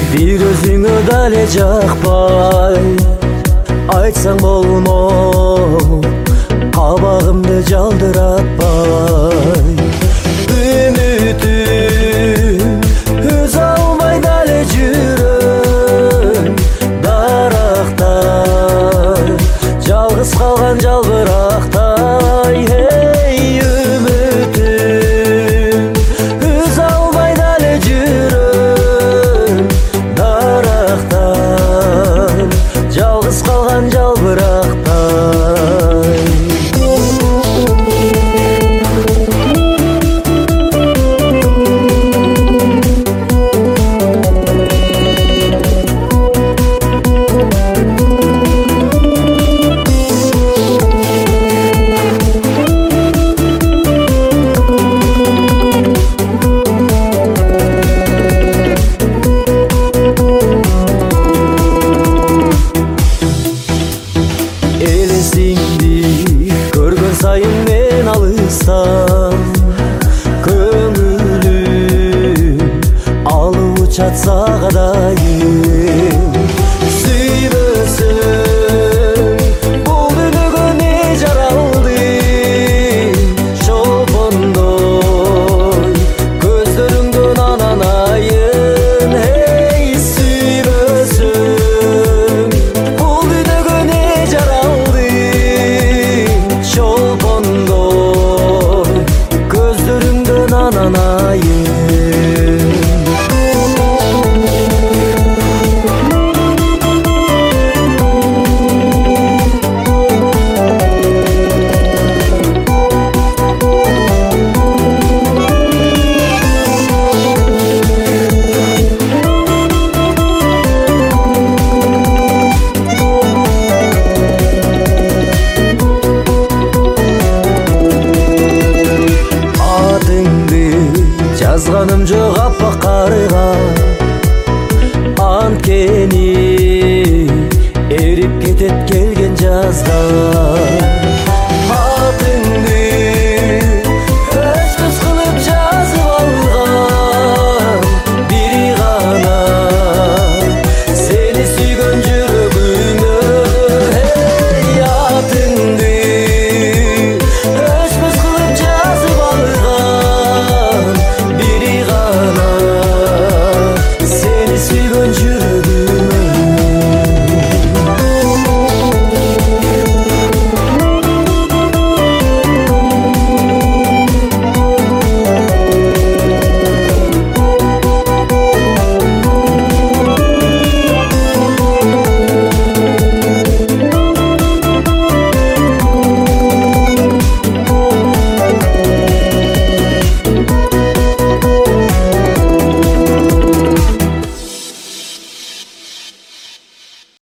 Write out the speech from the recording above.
Bir özüңө дале жакпай айтсаң болмо, кабагымды жалдыратпай. Үмүтүм үзе алмай дале жүрөм дарактай, жалгыз калган жалбырактай. Эй, үмүтүм үзе алмай дале жүрөм дарактай, жалгыз калган жалбырактай. Elesingdi көргөн сайын мен алыстан, көңүлүм алып учат сагадайым. Сүйбөсөң бул дүйнөгө не жаралды, шолпондой көздөрүңдөн ананайын. Эй, сүйбөсөң бул дүйнөгө не жаралды, шолпондой көздөрүңдөн ананайын. Жазганым жок аппак карыга, анткени эрип кетет келген жазда.